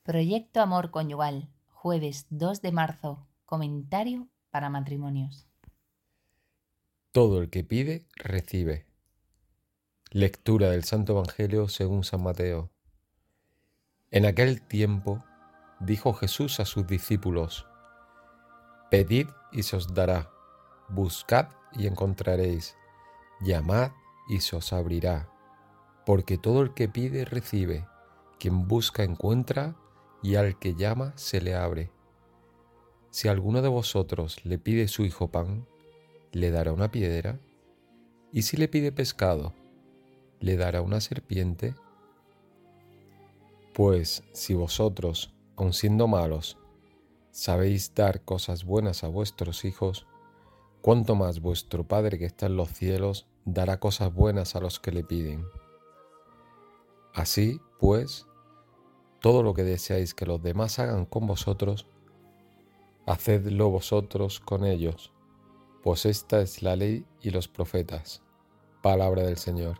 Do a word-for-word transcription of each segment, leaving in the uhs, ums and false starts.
Proyecto Amor Conyugal, jueves dos de marzo, comentario para matrimonios. Todo el que pide, recibe. Lectura del Santo Evangelio según San Mateo. En aquel tiempo dijo Jesús a sus discípulos: Pedid y se os dará, buscad y encontraréis, llamad y se os abrirá. Porque todo el que pide, recibe, quien busca encuentra, y al que llama se le abre. Si alguno de vosotros le pide su hijo pan, ¿le dará una piedra? ¿Y si le pide pescado, le dará una serpiente? Pues si vosotros, aun siendo malos, sabéis dar cosas buenas a vuestros hijos, cuánto más vuestro Padre que está en los cielos dará cosas buenas a los que le piden. Así, pues, todo lo que deseáis que los demás hagan con vosotros, hacedlo vosotros con ellos, pues esta es la ley y los profetas. Palabra del Señor.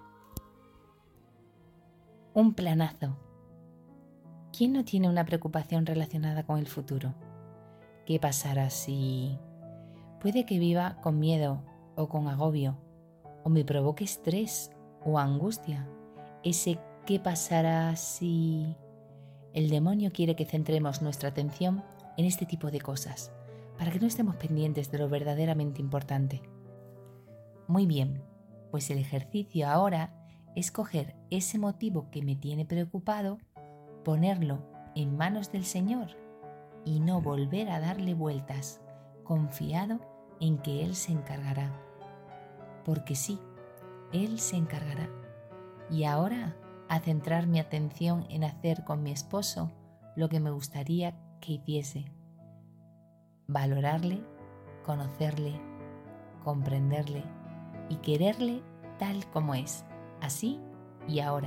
Un planazo. ¿Quién no tiene una preocupación relacionada con el futuro? ¿Qué pasará si...? Puede que viva con miedo o con agobio, o me provoque estrés o angustia. Ese ¿qué pasará si...? El demonio quiere que centremos nuestra atención en este tipo de cosas, para que no estemos pendientes de lo verdaderamente importante. Muy bien, pues el ejercicio ahora es coger ese motivo que me tiene preocupado, ponerlo en manos del Señor y no volver a darle vueltas, confiado en que Él se encargará. Porque sí, Él se encargará. Y ahora a centrar mi atención en hacer con mi esposo lo que me gustaría que hiciese. Valorarle, conocerle, comprenderle y quererle tal como es, así y ahora.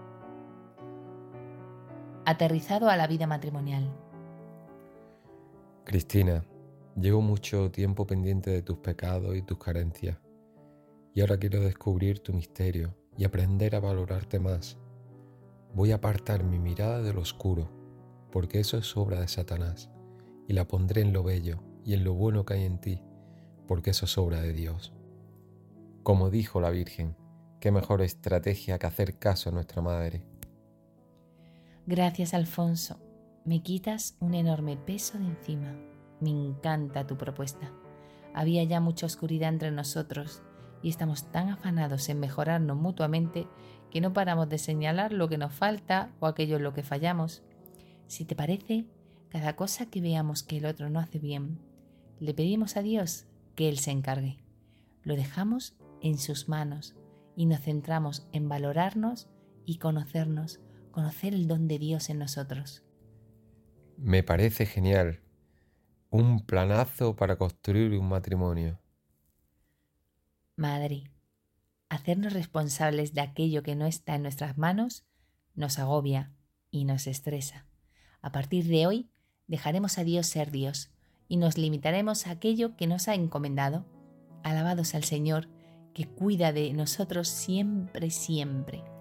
Aterrizado a la vida matrimonial. Cristina, llevo mucho tiempo pendiente de tus pecados y tus carencias, y ahora quiero descubrir tu misterio y aprender a valorarte más. Voy a apartar mi mirada de lo oscuro, porque eso es obra de Satanás, y la pondré en lo bello y en lo bueno que hay en ti, porque eso es obra de Dios. Como dijo la Virgen, qué mejor estrategia que hacer caso a nuestra Madre. Gracias, Alfonso. Me quitas un enorme peso de encima. Me encanta tu propuesta. Había ya mucha oscuridad entre nosotros y estamos tan afanados en mejorarnos mutuamente que no paramos de señalar lo que nos falta o aquello en lo que fallamos. Si te parece, cada cosa que veamos que el otro no hace bien, le pedimos a Dios que Él se encargue. Lo dejamos en sus manos y nos centramos en valorarnos y conocernos, conocer el don de Dios en nosotros. Me parece genial. Un planazo para construir un matrimonio. Madre, hacernos responsables de aquello que no está en nuestras manos nos agobia y nos estresa. A partir de hoy dejaremos a Dios ser Dios y nos limitaremos a aquello que nos ha encomendado. Alabados al Señor, que cuida de nosotros siempre, siempre.